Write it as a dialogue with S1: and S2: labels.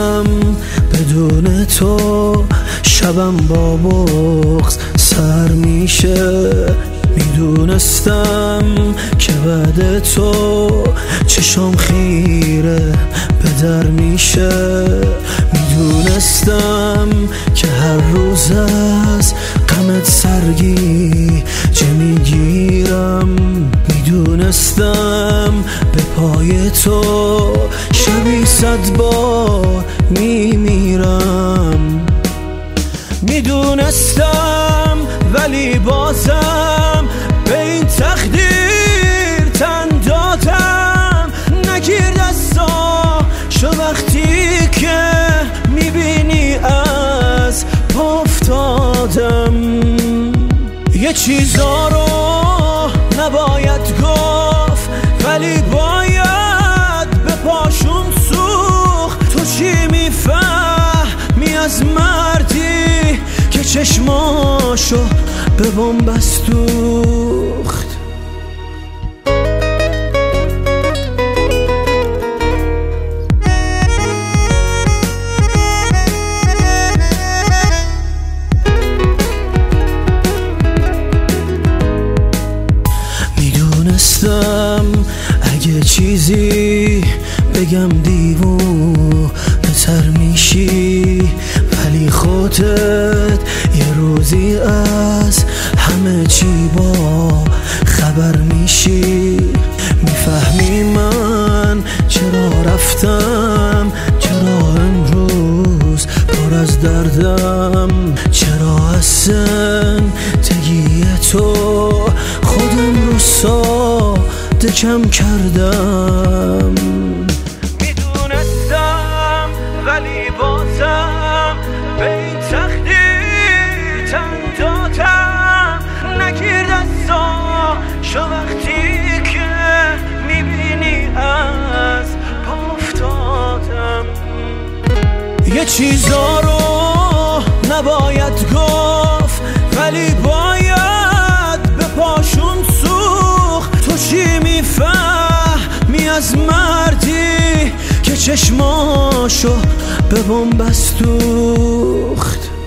S1: میدونستم بدون تو شبم با بغض سر میشه، میدونستم که بعد تو چشام خیره به در میشه، میدونستم که هر روز از غمت سرگیجه میگیرم، میدونستم به پای تو شبی 100 بار میمیرم، میدونستم ولی بازم به این تقدیر تن دادم، نگیر دستاشو وقتی که میبینی از پا افتادم، یه چیزا رو نباید گفت ولی باید به پاشون سوخت، تو چی میفهمی از مردی که چشماشو به بن‌بست دوخت؟ میدونستم اگه چیزی بگم دیوونه تر میشی، ولی خودت یه روزی از همه چی با خبر میشی، میفهمی من چرا رفتم، چرا امروز پر از دردم، چرا از زندگی تو خودم رو ساده کم کردم، میدونستم ولی بازم به این تقدیر تن دادم، نگیر دستاشو وقتی که میبینی از پا افتادم، یه چیزا رو نباید گفت ولی باید به پاشون سوخت، تو چی میفهمی از مردی که چشماشو به بن‌بست دوخت؟